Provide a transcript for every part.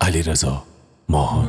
علیرضا ماهان.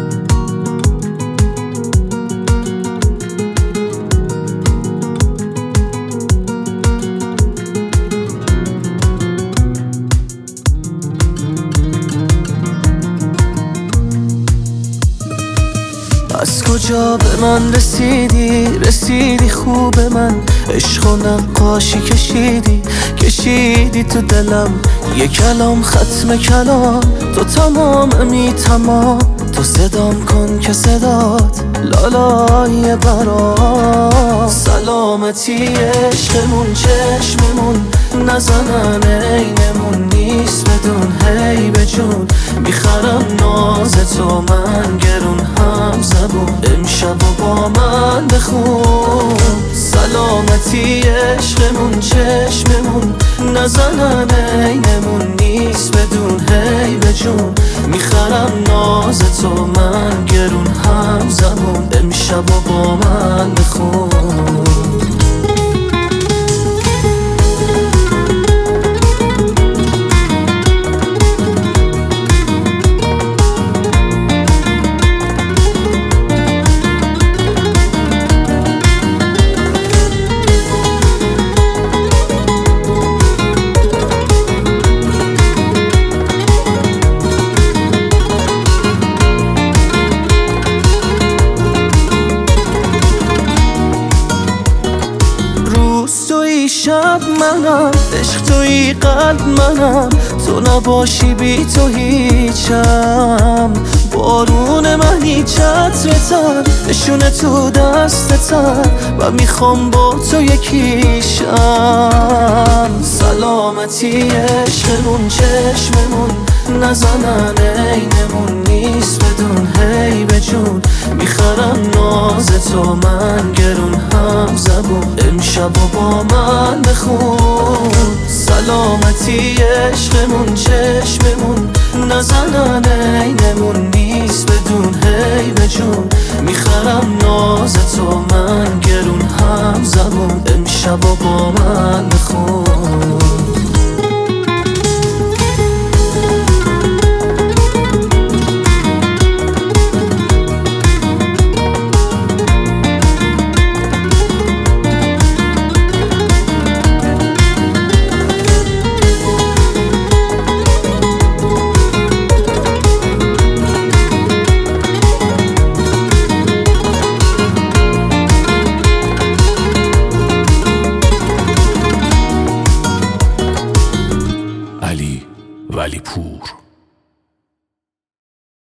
از کجا به من رسیدی خوب من، عشق و نقاشی کشیدی تو دلم. یه کلام ختم کلام، تو تمام تمام. تو صدام کن که صدات لالای برام. سلامتی عشقمون چشممون نزنن عینمون نیست بدون هی به جون. میخرم ناز تو من گرون هم زبون، امشب و با من بخون. سلامتی عشقمون چشممون نزنن عینمون نیست بدون هی به جون. میخرم ناز تو من گرون هم زبون، امشب و با من بخون. توی شب منم، عشق توی قلب منم. تو نباشی بی تو هیچم. بارون منی چترتن، نشونه تو دستتن و میخوام با تو یکیشم. سلامتی عشقمون چشممون نزنن عینمون نیست بدون هی به جون. میخرم ناز تو من گرون هم زبون، امشب و با من بخون. سلامتی عشقمون چشممون نزنن